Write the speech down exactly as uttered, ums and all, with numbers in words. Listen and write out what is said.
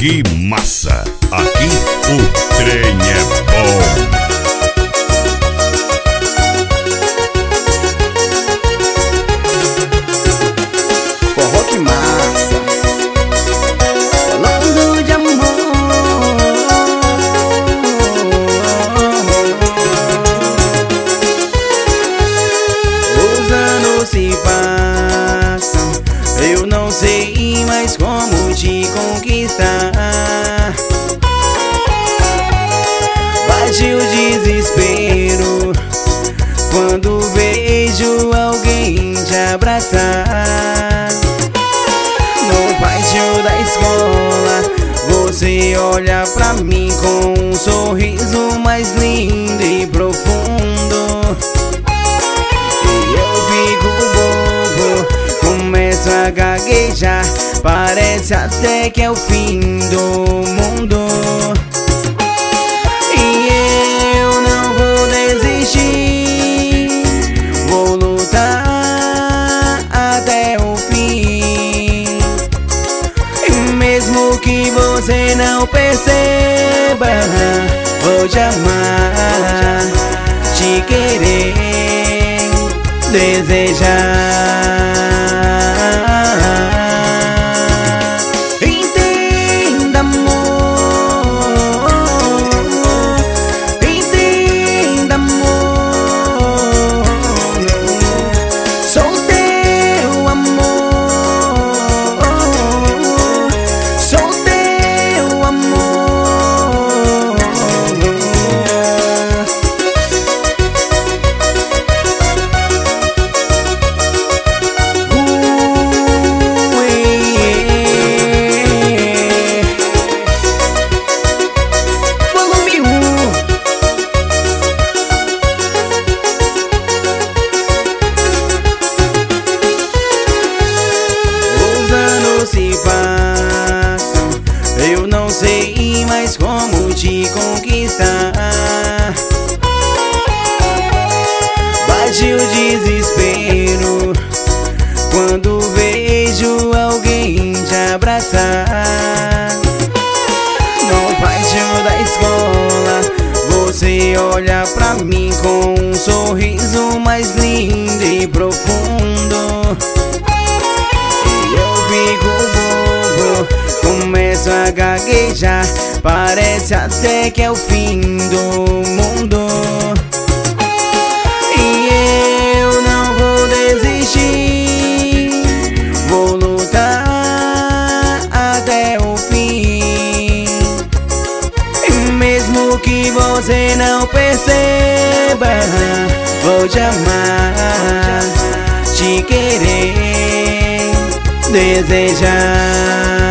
Que massa! Aqui o trem é bom! Forró que massa, falando de amor. Os anos se passam, eu não sei mais como te conquistar. Bate o desespero quando vejo alguém te abraçar. No pátio da escola, você olha pra mim com um sorriso mais lindo e profundo. E eu fico bobo, começo a gaguejar, parece até que é o fim do mundo. E eu não vou desistir, vou lutar até o fim. E mesmo que você não perceba, vou te amar, te querer, desejar. Entenda, amor, entenda, amor, sou teu amor, sou teu amor. Volume um. Os anos se passam, eu não sei mais como te conquistar. Bate o desespero quando vejo alguém te abraçar. No pátio da escola, você olha pra mim com um sorriso mais lindo e profundo. E eu fico bobo, começo a gaguejar, parece até que é o fim do mundo. E eu não vou desistir, vou lutar até o fim. E mesmo que você não perceba, vou te amar, te querer, desejar.